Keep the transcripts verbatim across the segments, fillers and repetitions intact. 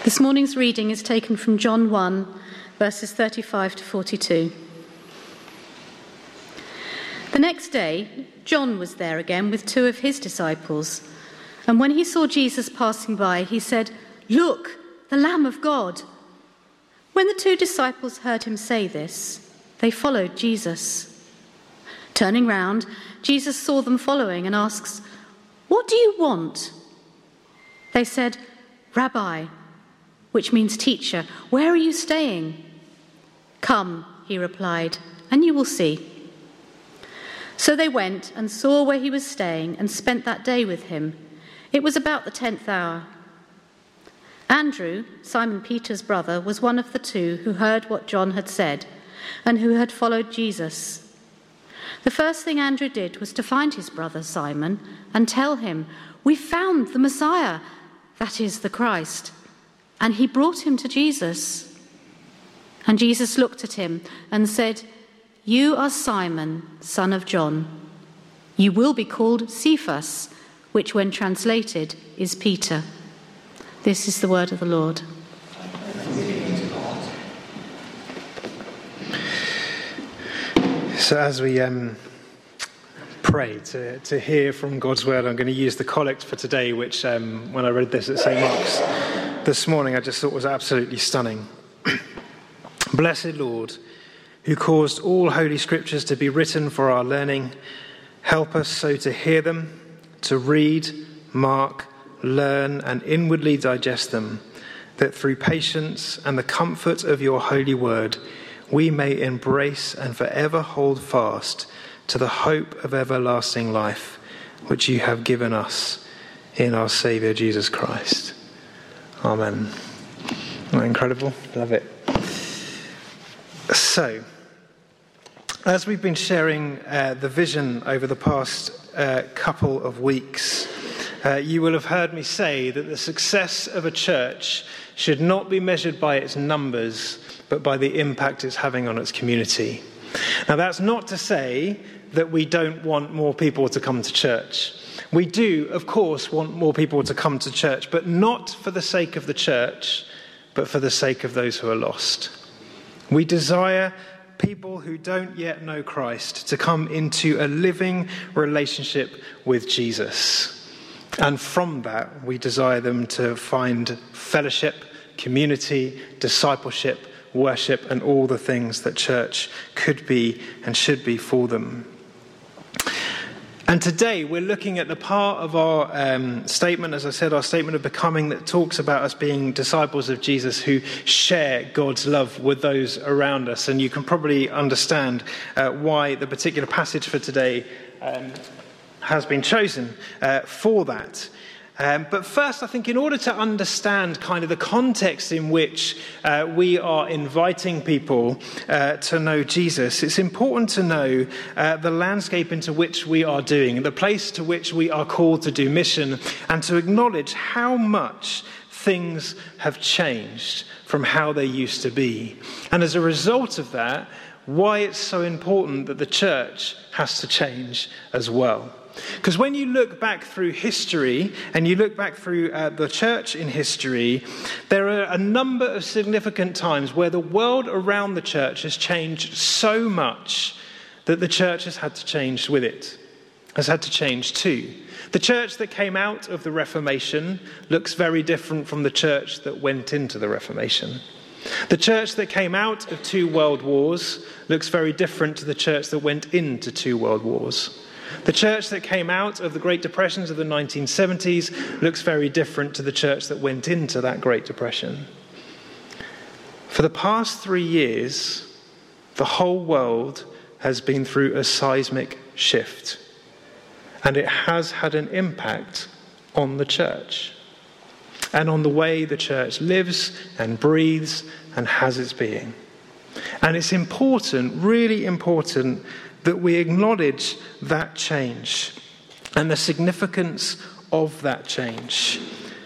This morning's reading is taken from John one, verses thirty-five to forty-two. The next day, John was there again with two of his disciples. And when he saw Jesus passing by, he said, "Look, the Lamb of God." When the two disciples heard him say this, they followed Jesus. Turning round, Jesus saw them following and asks, "What do you want?" They said, "Rabbi," which means teacher, "where are you staying?" "Come," he replied, "and you will see." So they went and saw where he was staying and spent that day with him. It was about the tenth hour. Andrew, Simon Peter's brother, was one of the two who heard what John had said and who had followed Jesus. The first thing Andrew did was to find his brother Simon and tell him, "We found the Messiah," that is, the Christ. And he brought him to Jesus. And Jesus looked at him and said, "You are Simon, son of John. You will be called Cephas," which when translated is Peter. This is the word of the Lord. So as we um, pray to, to hear from God's word, I'm going to use the collect for today, which um, when I read this at Saint Mark's this morning, I just thought was absolutely stunning. Blessed Lord, who caused all holy scriptures to be written for our learning, help us so to hear them, to read, mark, learn, and inwardly digest them, that through patience and the comfort of your holy word, we may embrace and forever hold fast to the hope of everlasting life, which you have given us in our Saviour Jesus Christ. Amen. Isn't that incredible? Love it. So, as we've been sharing uh, the vision over the past uh, couple of weeks, uh, you will have heard me say that the success of a church should not be measured by its numbers, but by the impact it's having on its community. Now, that's not to say that we don't want more people to come to church. We do, of course, want more people to come to church, but not for the sake of the church, but for the sake of those who are lost. We desire people who don't yet know Christ to come into a living relationship with Jesus. And from that, we desire them to find fellowship, community, discipleship, worship, and all the things that church could be and should be for them. And today we're looking at the part of our um, statement, as I said, our statement of becoming, that talks about us being disciples of Jesus who share God's love with those around us. And you can probably understand uh, why the particular passage for today um, has been chosen uh, for that. Um, but first, I think in order to understand kind of the context in which uh, we are inviting people uh, to know Jesus, it's important to know uh, the landscape into which we are doing, the place to which we are called to do mission, and to acknowledge how much things have changed from how they used to be. And as a result of that, why it's so important that the church has to change as well. Because when you look back through history, and you look back through uh, the church in history, there are a number of significant times where the world around the church has changed so much that the church has had to change with it, has had to change too. The church that came out of the Reformation looks very different from the church that went into the Reformation. The church that came out of two world wars looks very different to the church that went into two world wars. The church that came out of the Great Depressions of the nineteen seventies looks very different to the church that went into that Great Depression. For the past three years, the whole world has been through a seismic shift, and it has had an impact on the church and on the way the church lives and breathes and has its being. And it's important, really important, that we acknowledge that change and the significance of that change.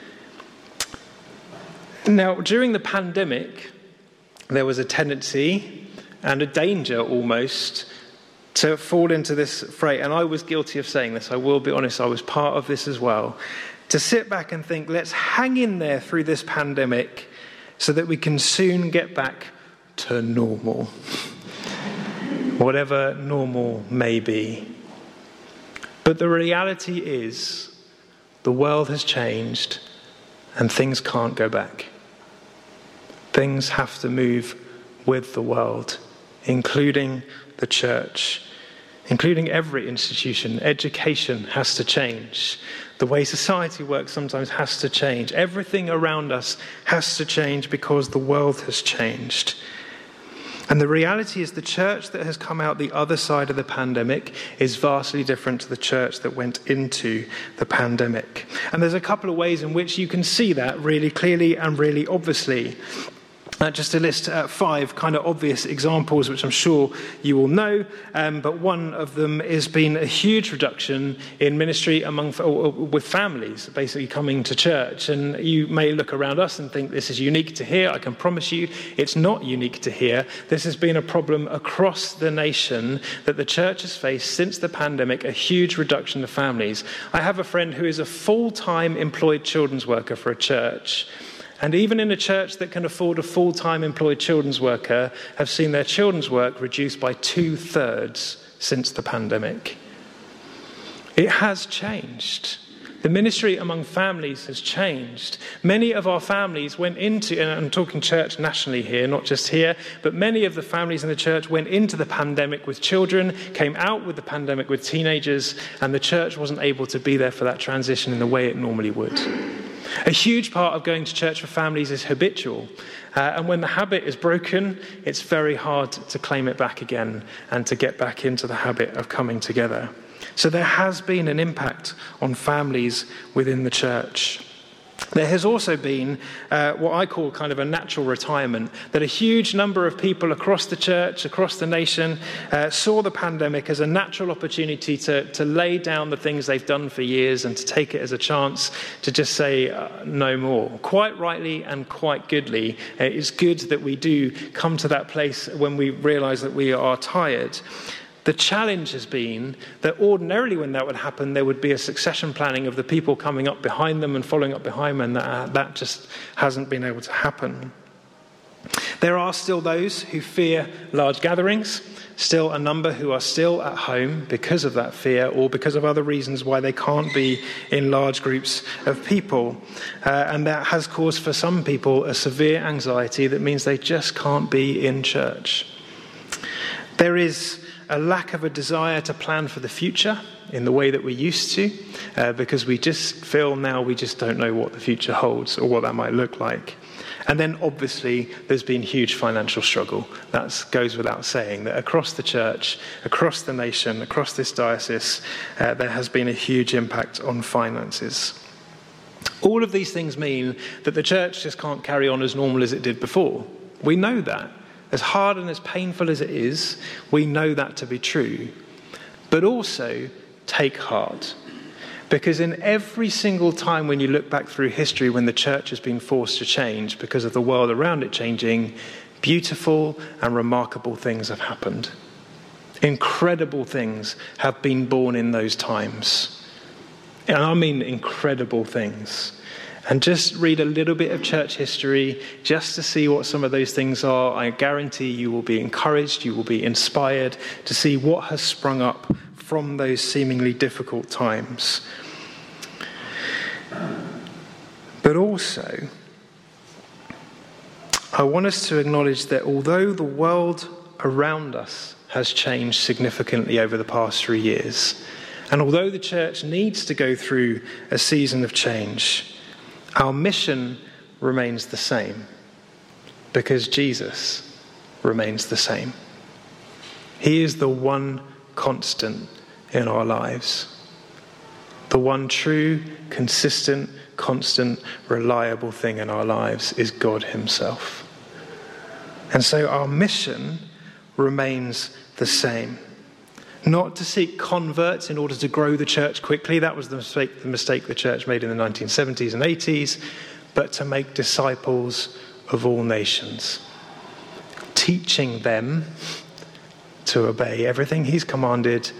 Now, during the pandemic, there was a tendency and a danger almost to fall into this fray, and I was guilty of saying this, I will be honest, I was part of this as well, to sit back and think, let's hang in there through this pandemic so that we can soon get back to normal, whatever normal may be. But the reality is, the world has changed and things can't go back. Things have to move with the world, including the church, including every institution. Education has to change. The way society works sometimes has to change. Everything around us has to change because the world has changed. And the reality is the church that has come out the other side of the pandemic is vastly different to the church that went into the pandemic. And there's a couple of ways in which you can see that really clearly and really obviously. Uh, just to list uh, five kind of obvious examples, which I'm sure you all know, um, but one of them has been a huge reduction in ministry among or, or with families basically coming to church. And you may look around us and think this is unique to here. I can promise you it's not unique to here. This has been a problem across the nation that the church has faced since the pandemic, a huge reduction of families. I have a friend who is a full-time employed children's worker for a church. And even in a church that can afford a full-time employed children's worker, have seen their children's work reduced by two-thirds since the pandemic. It has changed. The ministry among families has changed. Many of our families went into, and I'm talking church nationally here, not just here, but many of the families in the church went into the pandemic with children, came out with the pandemic with teenagers, and the church wasn't able to be there for that transition in the way it normally would. A huge part of going to church for families is habitual. Uh, and when the habit is broken, it's very hard to claim it back again and to get back into the habit of coming together. So there has been an impact on families within the church. There has also been uh, what I call kind of a natural retirement, that a huge number of people across the church, across the nation, uh, saw the pandemic as a natural opportunity to, to lay down the things they've done for years and to take it as a chance to just say uh, no more. Quite rightly and quite goodly, uh, it's good that we do come to that place when we realise that we are tired. The challenge has been that ordinarily when that would happen, there would be a succession planning of the people coming up behind them and following up behind them, and that, that just hasn't been able to happen. There are still those who fear large gatherings, still a number who are still at home because of that fear or because of other reasons why they can't be in large groups of people. Uh, and that has caused for some people a severe anxiety that means they just can't be in church. There is a lack of a desire to plan for the future in the way that we used to, uh, because we just feel now we just don't know what the future holds or what that might look like. And then obviously there's been huge financial struggle. That goes without saying, that across the church, across the nation, across this diocese, uh, there has been a huge impact on finances. All of these things mean that the church just can't carry on as normal as it did before. We know that. As hard and as painful as it is, we know that to be true. But also, take heart. Because in every single time when you look back through history when the church has been forced to change because of the world around it changing, beautiful and remarkable things have happened. Incredible things have been born in those times. And I mean incredible things. And just read a little bit of church history just to see what some of those things are. I guarantee you will be encouraged, you will be inspired to see what has sprung up from those seemingly difficult times. But also, I want us to acknowledge that although the world around us has changed significantly over the past three years, and although the church needs to go through a season of change, our mission remains the same because Jesus remains the same. He is the one constant in our lives. The one true, consistent, constant, reliable thing in our lives is God himself. And so our mission remains the same. Not to seek converts in order to grow the church quickly. That was the mistake, the mistake the church made in the nineteen seventies and eighties. But to make disciples of all nations. Teaching them to obey everything he's commanded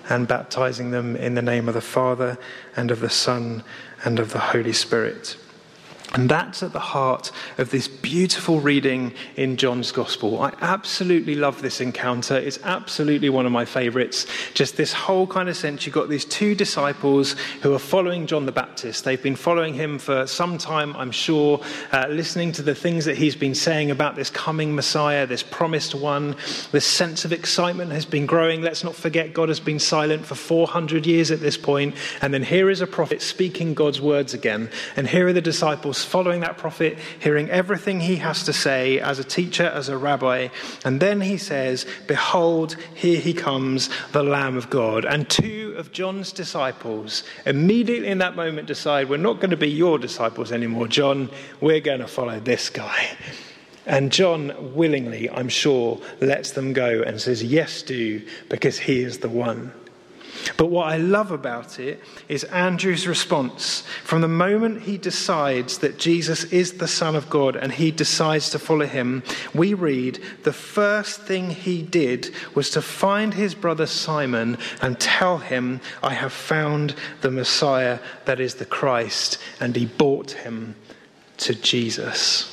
and baptizing them in the name of the Father and of the Son and of the Holy Spirit. And that's at the heart of this beautiful reading in John's Gospel. I absolutely love this encounter. It's absolutely one of my favourites. Just this whole kind of sense, you've got these two disciples who are following John the Baptist. They've been following him for some time, I'm sure, uh, listening to the things that he's been saying about this coming Messiah, this promised one. This sense of excitement has been growing. Let's not forget God has been silent for four hundred years at this point. And then here is a prophet speaking God's words again. And here are the disciples following that prophet, hearing everything he has to say as a teacher, as a rabbi. And then he says, behold, here he comes, the Lamb of God. And two of John's disciples immediately in that moment decide, we're not going to be your disciples anymore, John. We're going to follow this guy. And John willingly, I'm sure, lets them go and says, yes, do, because he is the one. But what I love about it is Andrew's response. From the moment he decides that Jesus is the Son of God and he decides to follow him, we read the first thing he did was to find his brother Simon and tell him, I have found the Messiah, that is the Christ, and he brought him to Jesus.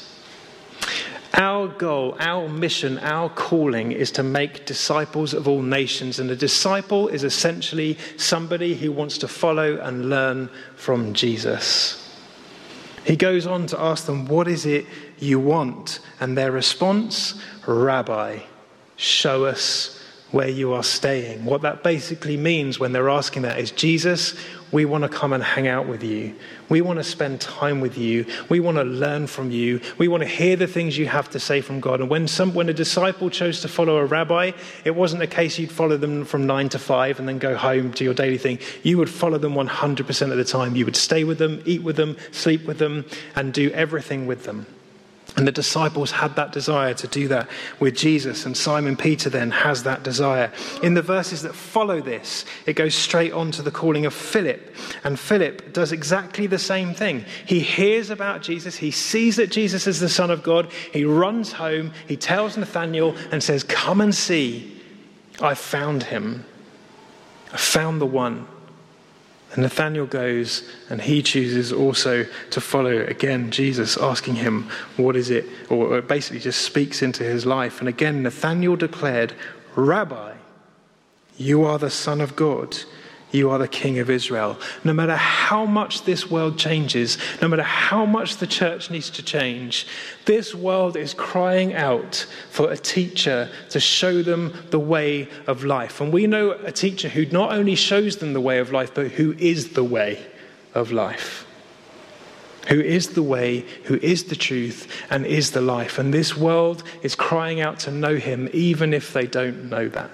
Our goal, our mission, our calling is to make disciples of all nations. And a disciple is essentially somebody who wants to follow and learn from Jesus. He goes on to ask them, what is it you want? And their response, Rabbi, show us where you are staying. What that basically means when they're asking that is, Jesus, we want to come and hang out with you. We want to spend time with you. We want to learn from you. We want to hear the things you have to say from God. And when some, when a disciple chose to follow a rabbi, it wasn't a case you'd follow them from nine to five and then go home to your daily thing. You would follow them one hundred percent of the time. You would stay with them, eat with them, sleep with them, and do everything with them. And the disciples had that desire to do that with Jesus. And Simon Peter then has that desire. In the verses that follow this, it goes straight on to the calling of Philip. And Philip does exactly the same thing. He hears about Jesus. He sees that Jesus is the Son of God. He runs home. He tells Nathanael and says, come and see. I found him. I found the one. And Nathanael goes and he chooses also to follow, again, Jesus, asking him, what is it? Or basically just speaks into his life. And again, Nathanael declared, Rabbi, you are the Son of God. You are the King of Israel. No matter how much this world changes, no matter how much the church needs to change, this world is crying out for a teacher to show them the way of life. And we know a teacher who not only shows them the way of life, but who is the way of life. Who is the way, who is the truth, and is the life. And this world is crying out to know him, even if they don't know that.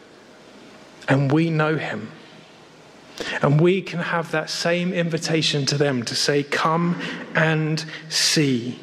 And we know him. And we can have that same invitation to them to say, come and see,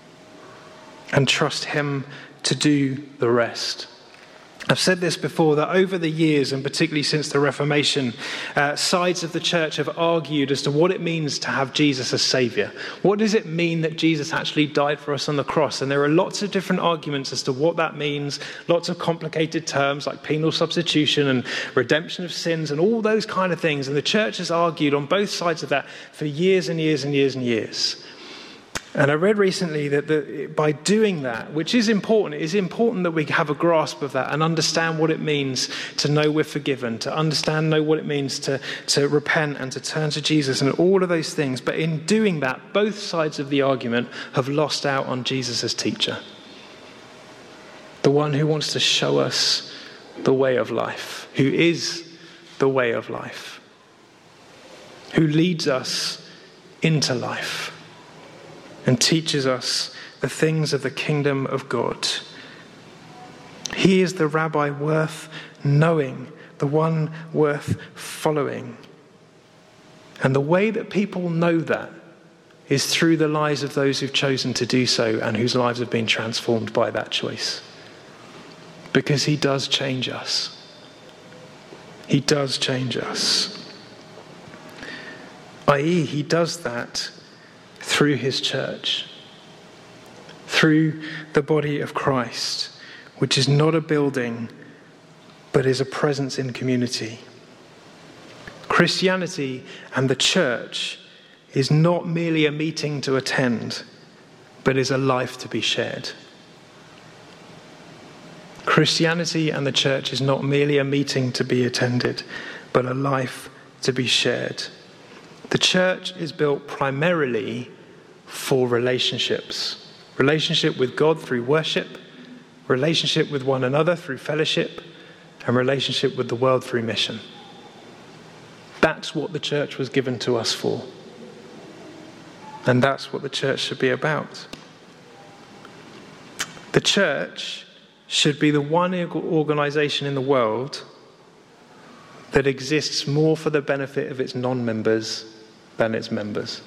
and trust him to do the rest. I've said this before, that over the years, and particularly since the Reformation, uh, sides of the church have argued as to what it means to have Jesus as Saviour. What does it mean that Jesus actually died for us on the cross? And there are lots of different arguments as to what that means, lots of complicated terms like penal substitution and redemption of sins and all those kind of things. And the church has argued on both sides of that for years and years and years and years. And I read recently that the, by doing that, which is important, it is important that we have a grasp of that and understand what it means to know we're forgiven, to understand, know what it means to, to repent and to turn to Jesus and all of those things. But in doing that, both sides of the argument have lost out on Jesus as teacher. The one who wants to show us the way of life, who is the way of life, who leads us into life and teaches us the things of the kingdom of God. He is the rabbi worth knowing, the one worth following. And the way that people know that is through the lives of those who've chosen to do so and whose lives have been transformed by that choice. Because he does change us. He does change us. that is, he does that through his church, through the body of Christ, which is not a building, but is a presence in community. Christianity and the church is not merely a meeting to attend, but is a life to be shared. Christianity and the church is not merely a meeting to be attended, but a life to be shared. The church is built primarily for relationships. Relationship with God through worship, relationship with one another through fellowship, and relationship with the world through mission. That's what the church was given to us for. And that's what the church should be about. The church should be the one organisation in the world that exists more for the benefit of its non-members than its members.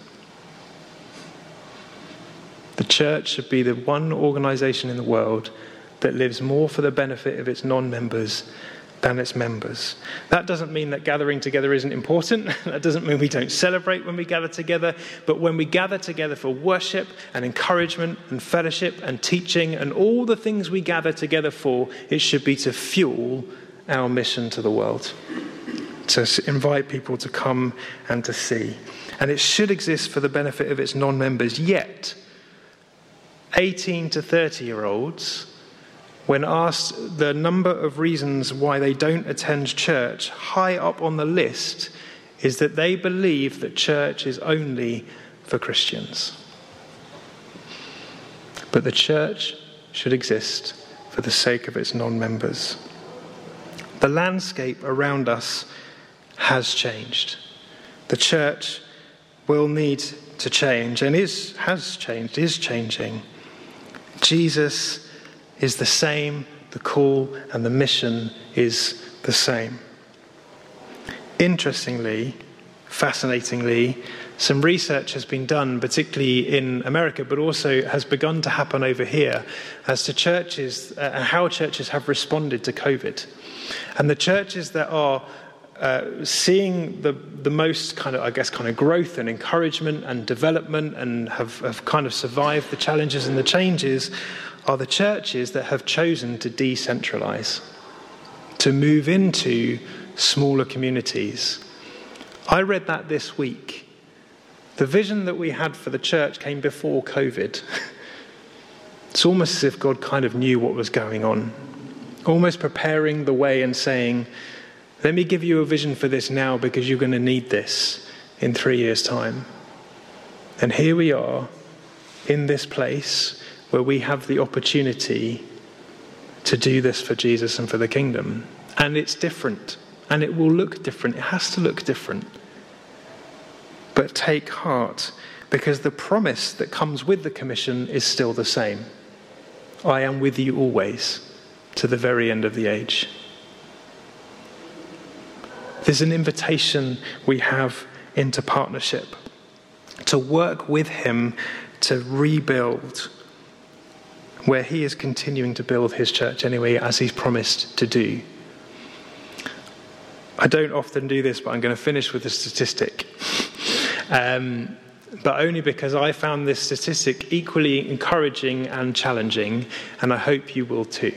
The church should be the one organisation in the world that lives more for the benefit of its non-members than its members. That doesn't mean that gathering together isn't important. That doesn't mean we don't celebrate when we gather together. But when we gather together for worship and encouragement and fellowship and teaching and all the things we gather together for, it should be to fuel our mission to the world, to invite people to come and to see. And it should exist for the benefit of its non-members. Yet, eighteen to thirty-year-olds, when asked the number of reasons why they don't attend church, high up on the list is that they believe that church is only for Christians. But the church should exist for the sake of its non-members. The landscape around us has changed. The church will need to change and is has changed, is changing. Jesus is the same, the call and the mission is the same. Interestingly, fascinatingly, some research has been done, particularly in America, but also has begun to happen over here, as to churches uh, and how churches have responded to COVID. And the churches that are uh, seeing the the most kind of, I guess, kind of growth and encouragement and development and have, have kind of survived the challenges and the changes are the churches that have chosen to decentralize, to move into smaller communities. I read that this week. The vision that we had for the church came before COVID. It's almost as if God kind of knew what was going on, almost preparing the way and saying, let me give you a vision for this now because you're going to need this in three years' time. And here we are in this place where we have the opportunity to do this for Jesus and for the kingdom. And it's different. And it will look different. It has to look different. But take heart, because the promise that comes with the commission is still the same. I am with you always, to the very end of the age. There's an invitation we have into partnership, to work with him to rebuild where he is continuing to build his church anyway, as he's promised to do. I don't often do this, but I'm going to finish with a statistic. Um, but only because I found this statistic equally encouraging and challenging, and I hope you will too.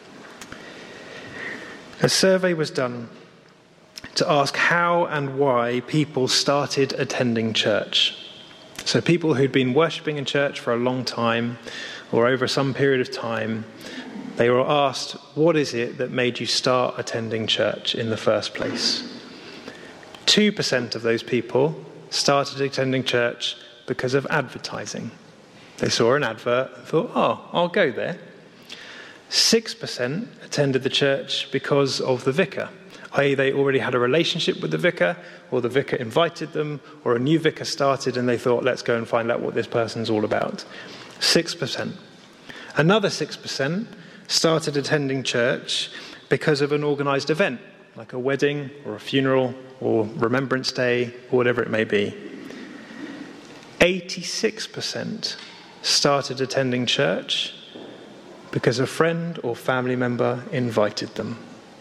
A survey was done to ask how and why people started attending church. So people who'd been worshipping in church for a long time, or over some period of time, they were asked, what is it that made you start attending church in the first place? two percent of those people started attending church because of advertising. They saw an advert and thought, oh, I'll go there. six percent attended the church because of the vicar, that is they already had a relationship with the vicar, or the vicar invited them, or a new vicar started and they thought, let's go and find out what this person's all about. six percent. Another six percent started attending church because of an organised event, like a wedding or a funeral or Remembrance Day or whatever it may be. eighty-six percent started attending church because a friend or family member invited them.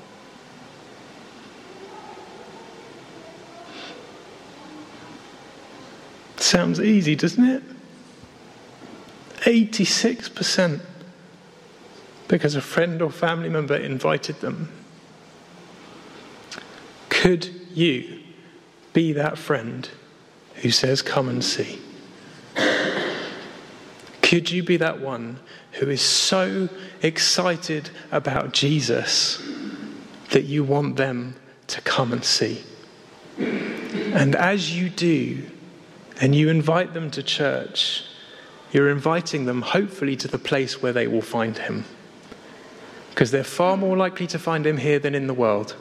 Sounds easy, doesn't it? eighty-six percent because a friend or family member invited them. Could you be that friend who says, come and see? Could you be that one who is so excited about Jesus that you want them to come and see? And as you do, and you invite them to church, you're inviting them hopefully to the place where they will find him. Because they're far more likely to find him here than in the world.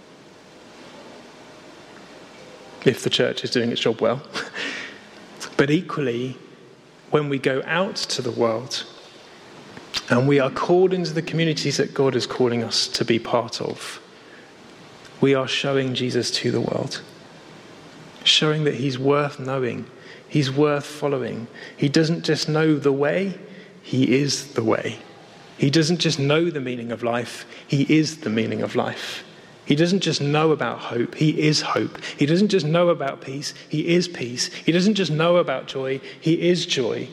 If the church is doing its job well. But equally, when we go out to the world and we are called into the communities that God is calling us to be part of, we are showing Jesus to the world. Showing that he's worth knowing. He's worth following. He doesn't just know the way, he is the way. He doesn't just know the meaning of life, he is the meaning of life. He doesn't just know about hope, he is hope. He doesn't just know about peace, he is peace. He doesn't just know about joy, he is joy.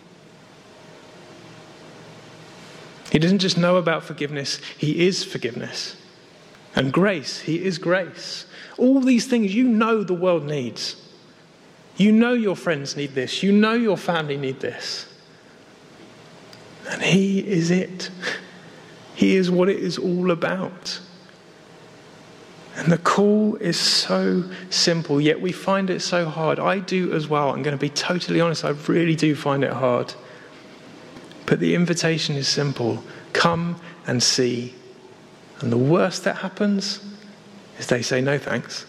He doesn't just know about forgiveness, he is forgiveness. And grace, he is grace. All these things you know the world needs. You know your friends need this. You know your family need this. And he is it. He is what it is all about. And the call is so simple, yet we find it so hard. I do as well. I'm going to be totally honest. I really do find it hard. But the invitation is simple. Come and see. And the worst that happens is they say no thanks.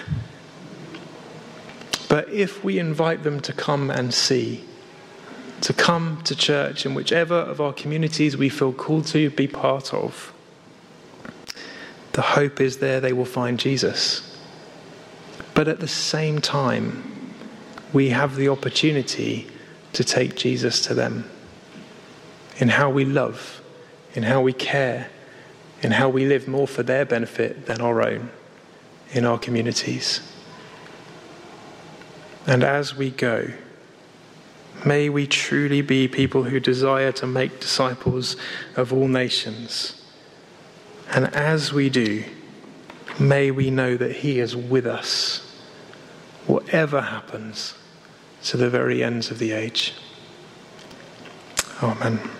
But if we invite them to come and see, to come to church in whichever of our communities we feel called to be part of, the hope is there they will find Jesus. But at the same time, we have the opportunity to take Jesus to them in how we love, in how we care, in how we live more for their benefit than our own in our communities. And as we go, may we truly be people who desire to make disciples of all nations. And as we do, may we know that he is with us, whatever happens, to the very ends of the age. Amen.